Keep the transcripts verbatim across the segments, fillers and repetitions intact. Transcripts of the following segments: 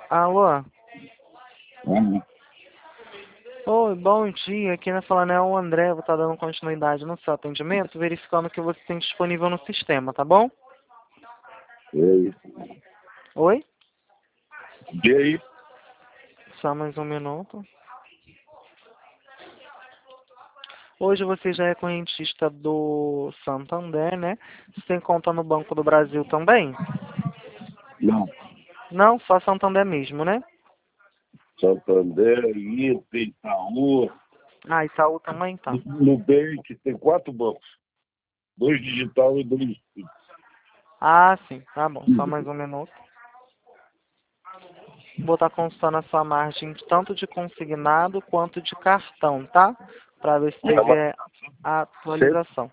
Alô? Hum. Oi, bom dia. Aqui na falando é o André. Vou estar dando continuidade no seu atendimento, verificando o que você tem disponível no sistema, tá bom? E aí? Oi? E aí? Só mais um minuto. Hoje você já é correntista do Santander, né? Você tem conta no Banco do Brasil também? Não. Não, só Santander mesmo, né? Santander, Inter, Itaú, Ah, Itaú também tá. Nubank, tem quatro bancos. Dois digital e dois fixos. Ah, sim, tá bom. Só mais um minuto. Vou estar consultando a sua margem tanto de consignado quanto de cartão, tá? Para ver se teve é, a atualização.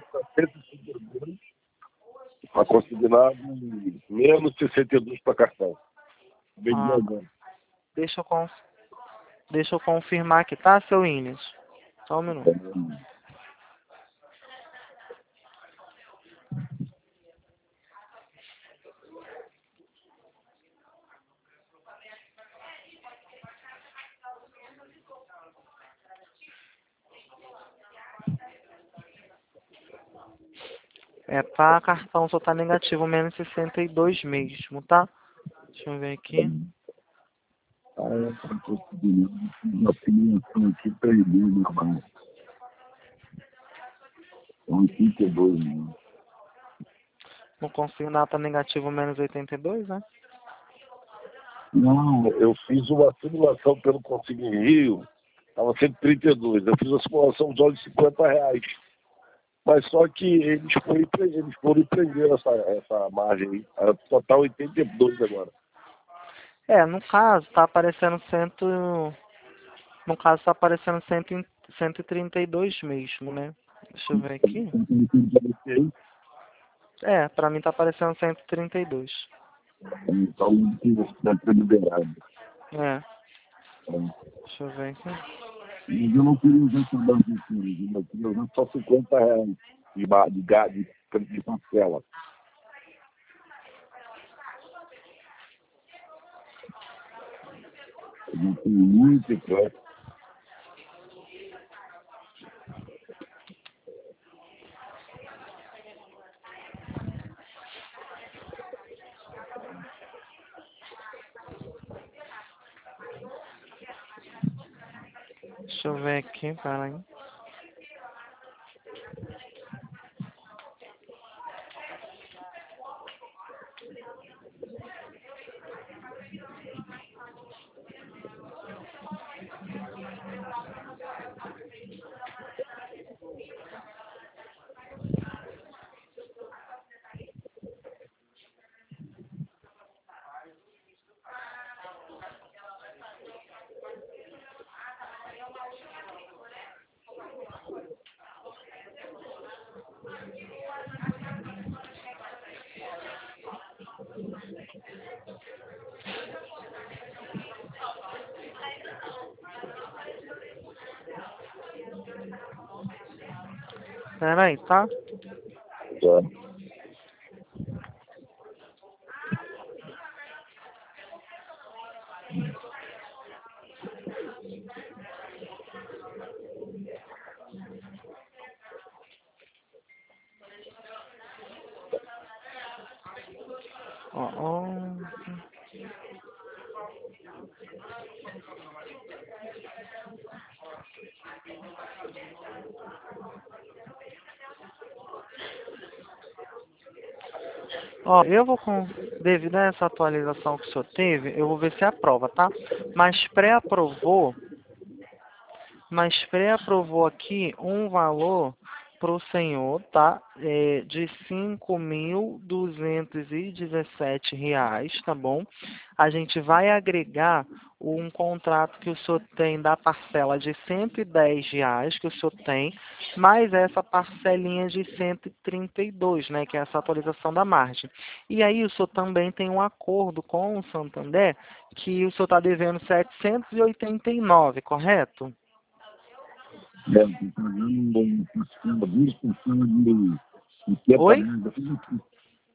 Está consignado menos sessenta e dois para cartão. Vendi Ah, agora. deixa eu, conf... deixa eu confirmar aqui, tá, seu Inês? Só um minuto. É, tá, cartão só tá negativo, menos sessenta e dois mesmo, tá? Deixa eu ver aqui. Ah, é para consignado. A filiação aqui perdeu meu banco. São oitenta e dois mil. No consignado tá negativo, menos oitenta e dois, né? Não, eu fiz uma simulação pelo Consigo Rio, estava cento e trinta e dois. Eu fiz a simulação de óleo de cinquenta reais. Mas só que eles foram, eles foram prender essa, essa margem aí. A total oitenta e dois agora. É, no caso, tá aparecendo cento... No caso, tá aparecendo cento... e- cento e trinta e dois mesmo, né? Deixa eu ver aqui. É, pra mim tá aparecendo cento e trinta e dois. Então, deve ser liberado. É, deixa eu ver aqui. Mas eu não queria usar esse banco aqui, eu queria usar só cinquenta reais de, ba- de, ga- de, de parcela. Eu não tenho muito crédito. Deixa eu ver aqui, peraí. Peraí, tá? Tá? Ó, ó. Ó, eu vou com... Devido a essa atualização que o senhor teve, eu vou ver se aprova, tá? Mas pré-aprovou... Mas pré-aprovou aqui um valor para o senhor, tá? É, de cinco mil duzentos e dezessete reais, tá bom? A gente vai agregar um contrato que o senhor tem da parcela de cento e dez reais que o senhor tem, mais essa parcelinha de cento e trinta e dois, né? Que é essa atualização da margem. E aí o senhor também tem um acordo com o Santander que o senhor está devendo setecentos e oitenta e nove, correto? Deve estar pagando um dois por cento de, de Oi? pagamento.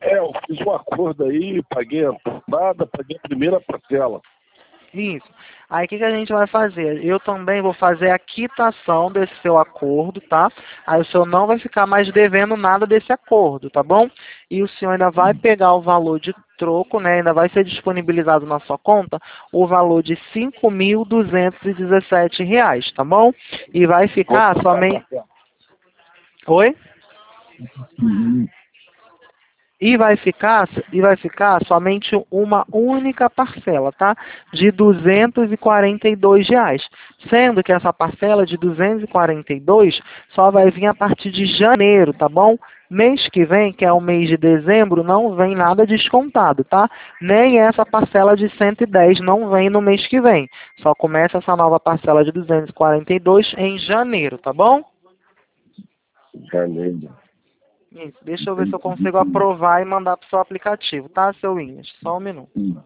É, eu fiz um acordo aí, paguei a entrada, paguei a primeira parcela. Isso. Aí o que, que a gente vai fazer? Eu também vou fazer a quitação desse seu acordo, tá? Aí o senhor não vai ficar mais devendo nada desse acordo, tá bom? E o senhor ainda vai pegar o valor de troco, né? Ainda vai ser disponibilizado na sua conta o valor de cinco mil duzentos e dezessete reais, tá bom? E vai ficar Quanto somente... tá? Oi? Uhum. E vai ficar, e vai ficar somente uma única parcela, tá? De duzentos e quarenta e dois reais. Sendo que essa parcela de duzentos e quarenta e dois só vai vir a partir de janeiro, tá bom? Mês que vem, que é o mês de dezembro, não vem nada descontado, tá? Nem essa parcela de cento e dez não vem no mês que vem. Só começa essa nova parcela de duzentos e quarenta e dois em janeiro, tá bom? Janeiro. Isso. Deixa eu ver se eu consigo aprovar e mandar para o seu aplicativo, tá, seu Inês? Só um minuto. Hum.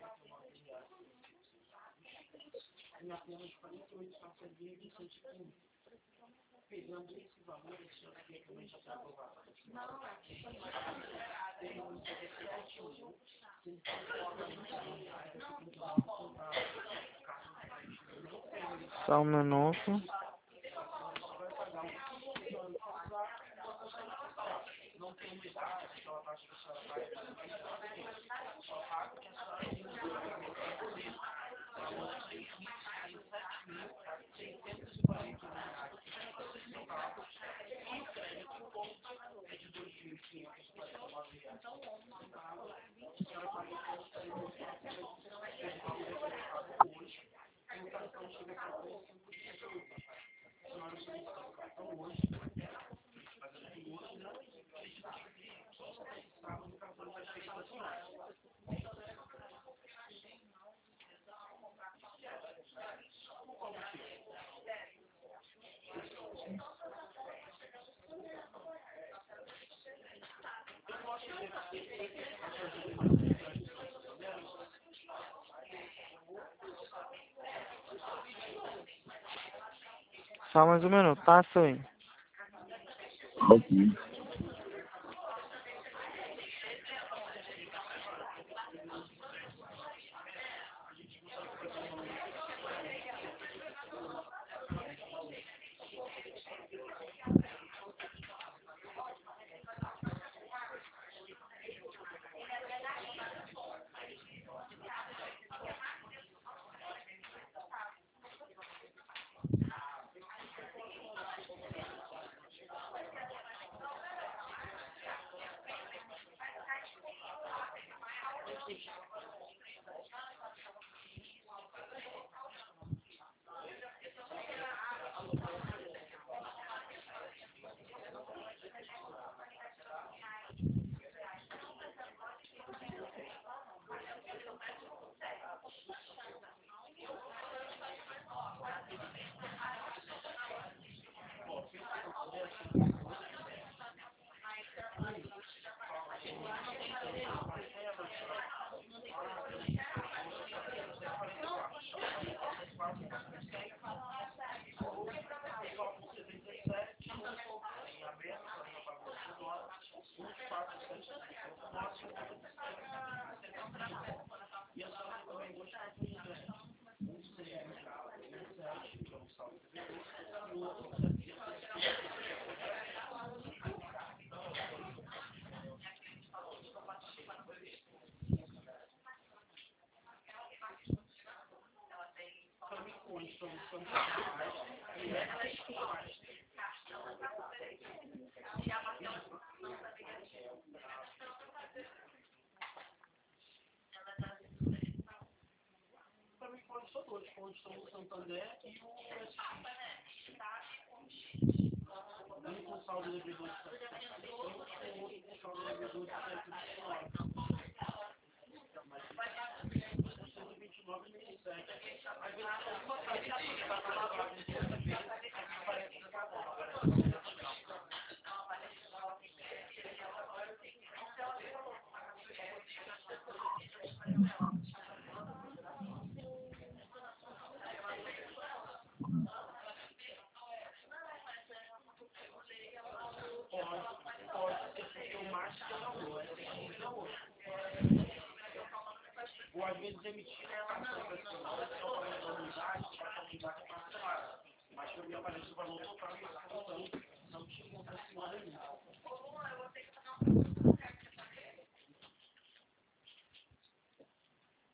Só um minuto. Só mais um minuto, tá, seu Inês? Ok. emitir essa ação da semana, que é o valor da unidade, para a unidade parcelada. Mas eu me apareço o valor total.